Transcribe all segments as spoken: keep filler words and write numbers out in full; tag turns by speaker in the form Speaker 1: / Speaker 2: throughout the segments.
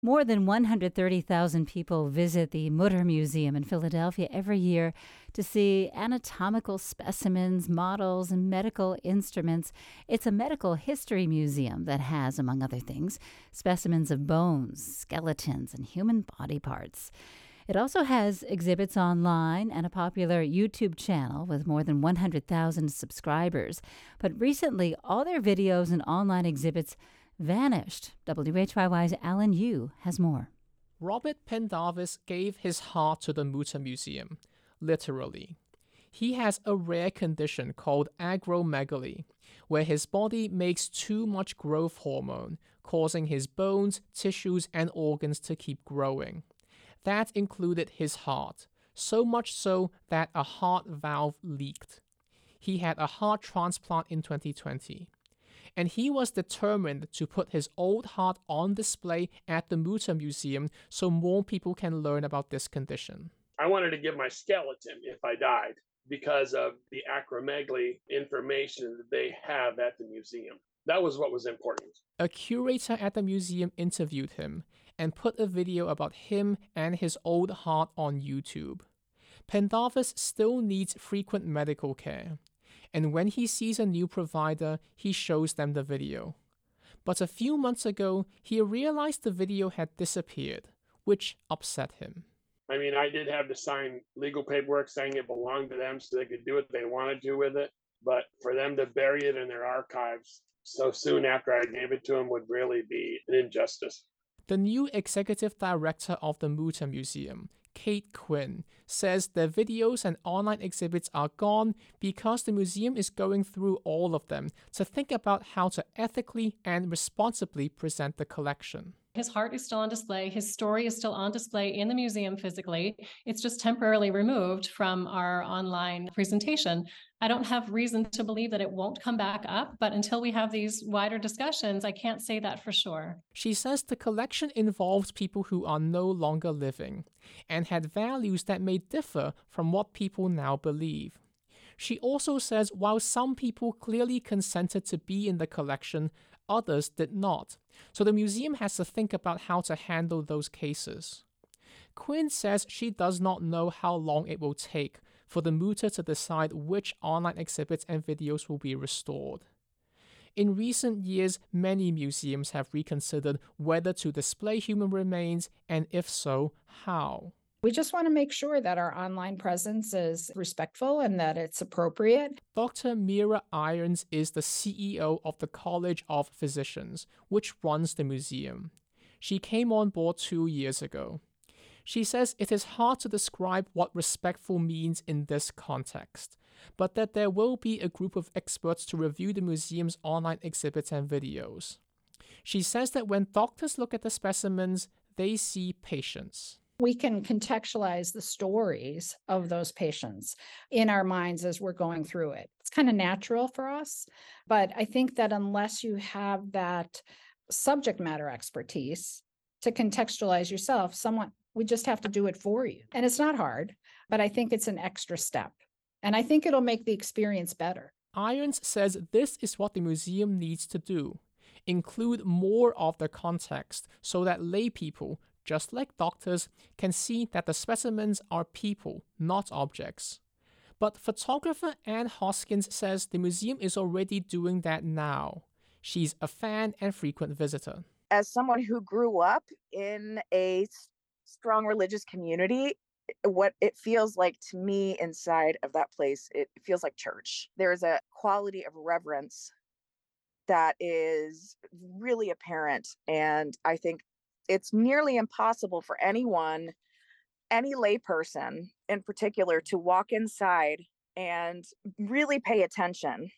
Speaker 1: More than one hundred thirty thousand people visit the Mutter Museum in Philadelphia every year to see anatomical specimens, models, and medical instruments. It's a medical history museum that has, among other things, specimens of bones, skeletons, and human body parts. It also has exhibits online and a popular YouTube channel with more than one hundred thousand subscribers. But recently, all their videos and online exhibits vanished. W H Y Y's Alan Yu has more.
Speaker 2: Robert Pendarvis gave his heart to the Mutter Museum, literally. He has a rare condition called acromegaly, where his body makes too much growth hormone, causing his bones, tissues, and organs to keep growing. That included his heart, so much so that a heart valve leaked. He had a heart transplant in twenty twenty. And he was determined to put his old heart on display at the Mutter Museum so more people can learn about this condition.
Speaker 3: I wanted to give my skeleton if I died because of the acromegaly information that they have at the museum. That was what was important.
Speaker 2: A curator at the museum interviewed him and put a video about him and his old heart on YouTube. Pendarvis still needs frequent medical care, and when he sees a new provider, he shows them the video. But a few months ago, he realized the video had disappeared, which upset him.
Speaker 3: I mean, I did have to sign legal paperwork saying it belonged to them so they could do what they wanted to with it, but for them to bury it in their archives so soon after I gave it to them would really be an injustice.
Speaker 2: The new executive director of the Mutter Museum, Kate Quinn, says their videos and online exhibits are gone because the museum is going through all of them to think about how to ethically and responsibly present the collection.
Speaker 4: His heart is still on display. His story is still on display in the museum physically. It's just temporarily removed from our online presentation. I don't have reason to believe that it won't come back up, but until we have these wider discussions, I can't say that for sure.
Speaker 2: She says the collection involves people who are no longer living and had values that may differ from what people now believe. She also says while some people clearly consented to be in the collection, others did not. So the museum has to think about how to handle those cases. Quinn says she does not know how long it will take for the Mutter to decide which online exhibits and videos will be restored. In recent years, many museums have reconsidered whether to display human remains, and if so, how.
Speaker 5: We just want to make sure that our online presence is respectful and that it's appropriate.
Speaker 2: Doctor Mira Irons is the C E O of the College of Physicians, which runs the museum. She came on board two years ago. She says it is hard to describe what respectful means in this context, but that there will be a group of experts to review the museum's online exhibits and videos. She says that when doctors look at the specimens, they see patients.
Speaker 5: We can contextualize the stories of those patients in our minds as we're going through it. It's kind of natural for us, but I think that unless you have that subject matter expertise to contextualize yourself, someone we just have to do it for you. And it's not hard, but I think it's an extra step. And I think it'll make the experience better.
Speaker 2: Irons says this is what the museum needs to do. Include more of the context so that lay people, just like doctors, can see that the specimens are people, not objects. But photographer Anne Hoskins says the museum is already doing that now. She's a fan and frequent visitor.
Speaker 6: As someone who grew up in a strong religious community, what it feels like to me inside of that place, it feels like church. There's a quality of reverence that is really apparent. And I think it's nearly impossible for anyone, any layperson in particular, to walk inside and really pay attention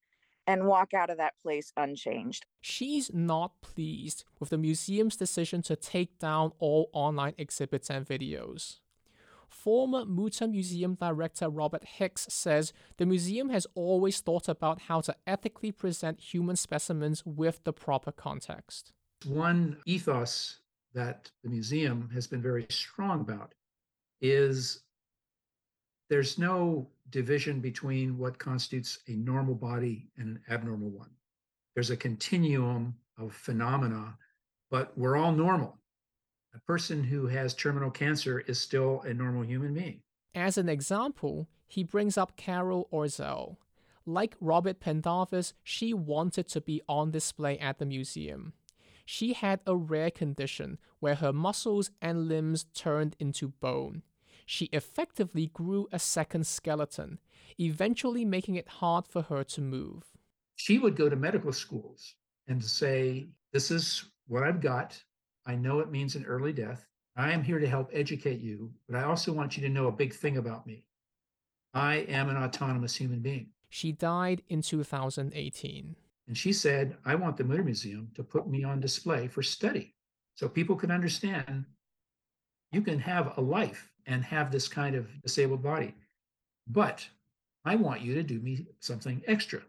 Speaker 6: and walk out of that place unchanged.
Speaker 2: She's not pleased with the museum's decision to take down all online exhibits and videos. Former Mutter Museum Director Robert Hicks says the museum has always thought about how to ethically present human specimens with the proper context.
Speaker 7: One ethos that the museum has been very strong about is there's no division between what constitutes a normal body and an abnormal one. There's a continuum of phenomena, but we're all normal. A person who has terminal cancer is still a normal human being.
Speaker 2: As an example, he brings up Carol Orzel. Like Robert Pendarvis, she wanted to be on display at the museum. She had a rare condition where her muscles and limbs turned into bone. She effectively grew a second skeleton, eventually making it hard for her to move.
Speaker 7: She would go to medical schools and say, this is what I've got. I know it means an early death. I am here to help educate you, but I also want you to know a big thing about me. I am an autonomous human being.
Speaker 2: She died in two thousand eighteen.
Speaker 7: And she said, I want the Mutter Museum to put me on display for study so people can understand you can have a life and have this kind of disabled body. But I want you to do me something extra.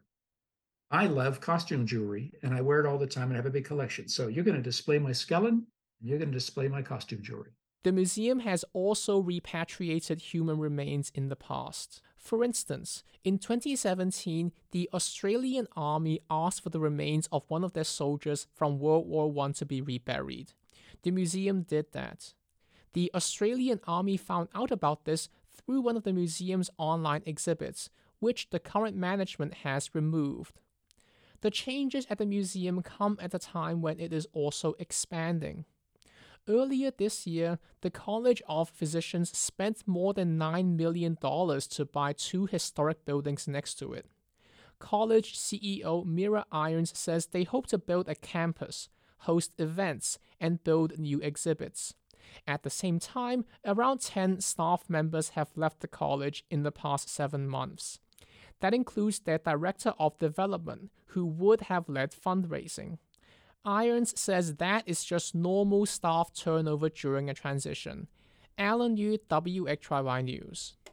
Speaker 7: I love costume jewelry and I wear it all the time and I have a big collection. So you're going to display my skeleton and you're going to display my costume jewelry.
Speaker 2: The museum has also repatriated human remains in the past. For instance, in twenty seventeen, the Australian Army asked for the remains of one of their soldiers from World War One to be reburied. The museum did that. The Australian Army found out about this through one of the museum's online exhibits, which the current management has removed. The changes at the museum come at a time when it is also expanding. Earlier this year, the College of Physicians spent more than nine million dollars to buy two historic buildings next to it. College C E O Mira Irons says they hope to build a campus, host events, and build new exhibits. At the same time, around ten staff members have left the college in the past seven months. That includes their director of development, who would have led fundraising. Irons says that is just normal staff turnover during a transition. Alan Yu, W H Y Y News.